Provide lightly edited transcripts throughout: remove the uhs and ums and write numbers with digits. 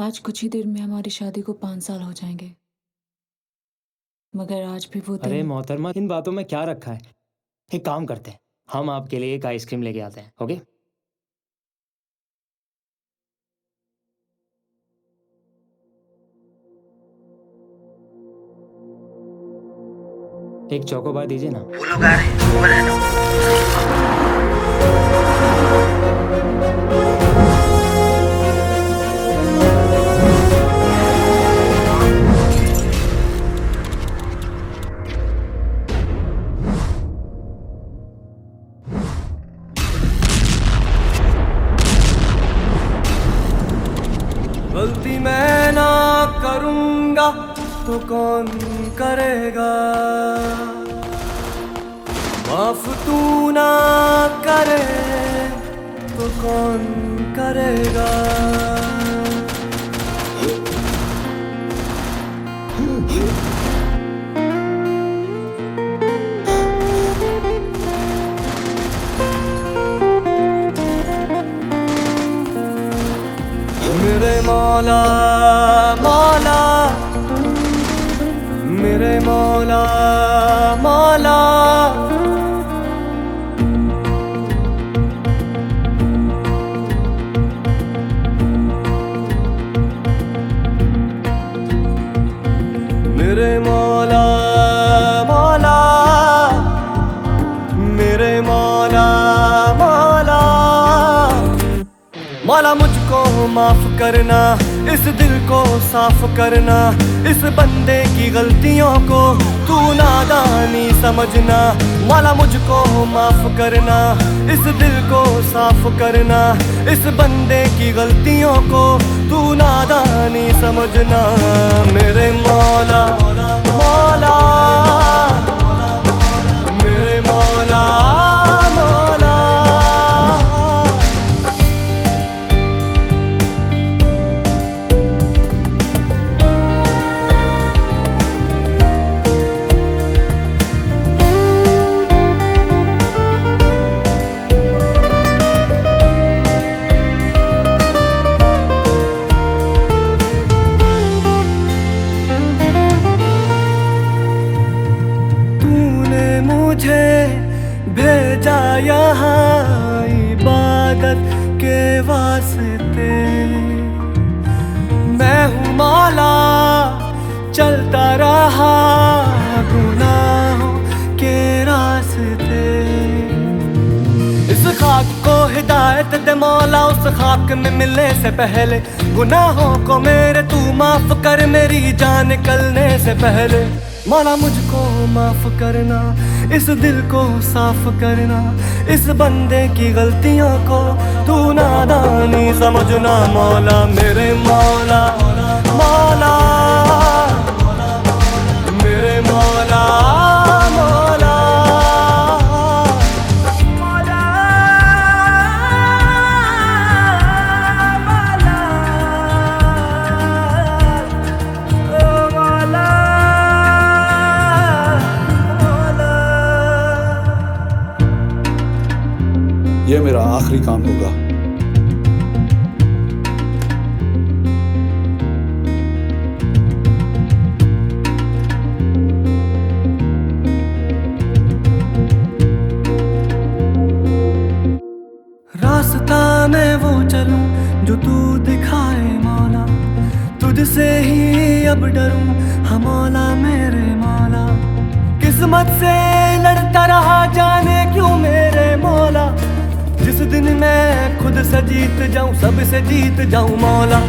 आज कुछ ही देर में हमारी शादी को 5 साल हो जाएंगे, मगर आज भी वो अरे दिन। मोहतरमा, इन बातों में क्या रखा है। एक काम करते हैं, हम आपके लिए एक आइसक्रीम लेके आते हैं। ओके? एक चोकोबार दीजिए ना। वो लोग आ रहे हैं, ऊपर है ना। गलती मैं ना करूँगा तो कौन करेगा, माफ तू ना करे तो कौन करेगा। मेरे मौला मौला, मेरे मौला मौला, मेरे मौला मौला, मेरे मौला मौला। मौला मुझको माफ करना, इस दिल को साफ करना, इस बंदे की गलतियों को तू नादानी समझना। मौला मुझको माफ करना, इस दिल को साफ करना, इस बंदे की गलतियों को तू नादानी समझना। मेरे मौला मौला, मेरे मौला मौला। मुझे भेजा यहाँ इबादत के वास्ते, मैं हूँ मौला चलता रहा गुनाहों के रास्ते। इस खाक को हिदायत दे मौला, उस खाक में मिलने से पहले गुनाहों को मेरे तू माफ कर, मेरी जान निकलने से पहले। मौला मुझको माफ करना, इस दिल को साफ करना, इस बंदे की गलतियों को तू नादानी समझना। मौला मेरे मौला मौला, मेरे मौला मौला। ये मेरा आखिरी काम होगा। रास्ता मैं वो चलूं जो तू दिखाए मौला, तुझसे ही अब डरूं हाँ मौला मेरे मौला। किस्मत से लड़ता रहा जाने क्यों मेरे मौला, जिस दिन मैं खुद से जीत जाऊं सबसे जीत जाऊं मौला।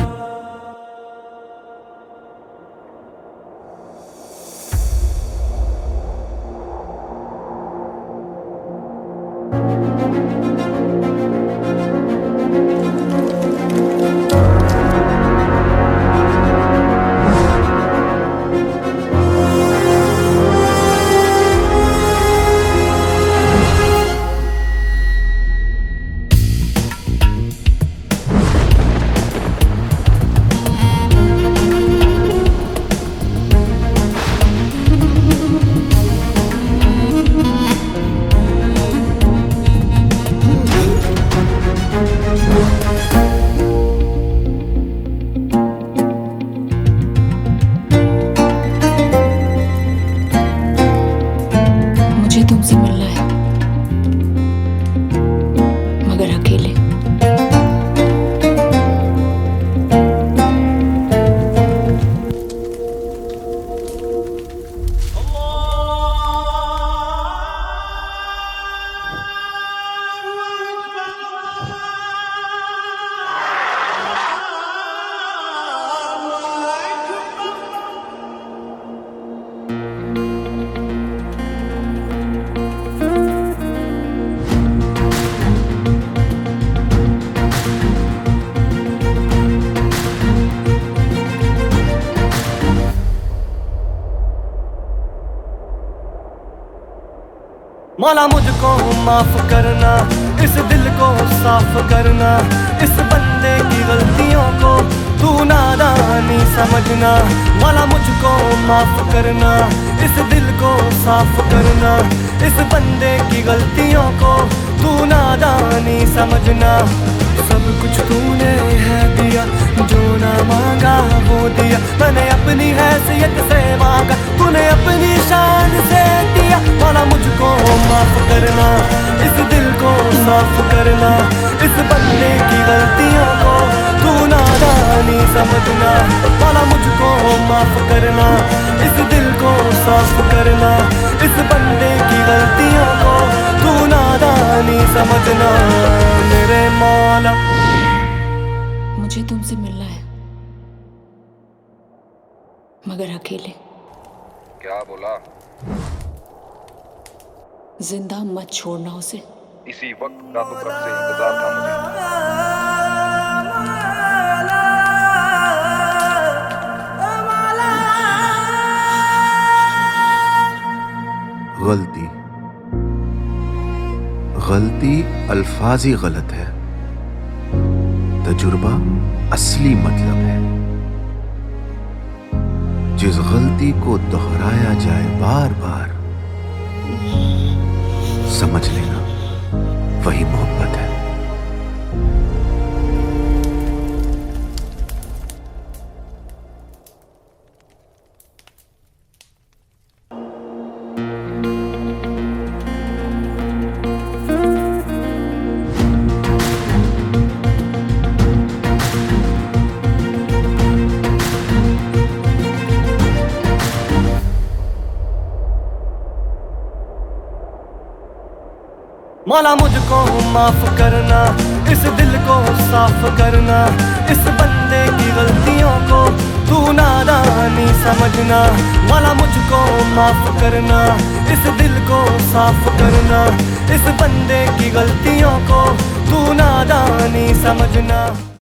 मौला मुझको माफ करना, इस दिल को साफ करना, इस बंदे की गलतियों को तू नादानी समझना। मौला मुझको माफ करना, इस दिल को साफ करना, इस बंदे की गलतियों को तू नादानी समझना। सब कुछ तूने है दिया, जो ना मांगा वो दिया, मैंने अपनी हैसियत से मांगा, तूने अपनी शान से दिया। मौला मुझको माफ करना, इस दिल को साफ करना, इस बंदे की गलतियों को तू नादानी समझना। मौला मुझको माफ करना, इस दिल को साफ करना, इस बंदे की गलतियों को तू नादानी समझना। मेरे मौला, मुझे तुमसे मिलना है, मगर अकेले। क्या बोला? जिंदा मत छोड़ना उसे। इसी वक्त का तो कब से इंतजार था मुझे। गलती गलती अल्फाजी गलत है, तजुर्बा असली मतलब है। जिस गलती को दोहराया जाए बार बार, समझ लेना वही मोहब्बत है। मौला मुझको माफ करना, इस दिल को साफ करना, इस बंदे की गलतियों को तू नादानी समझना। मौला मुझको माफ करना, इस दिल को साफ करना, इस बंदे की गलतियों को तू नादानी समझना।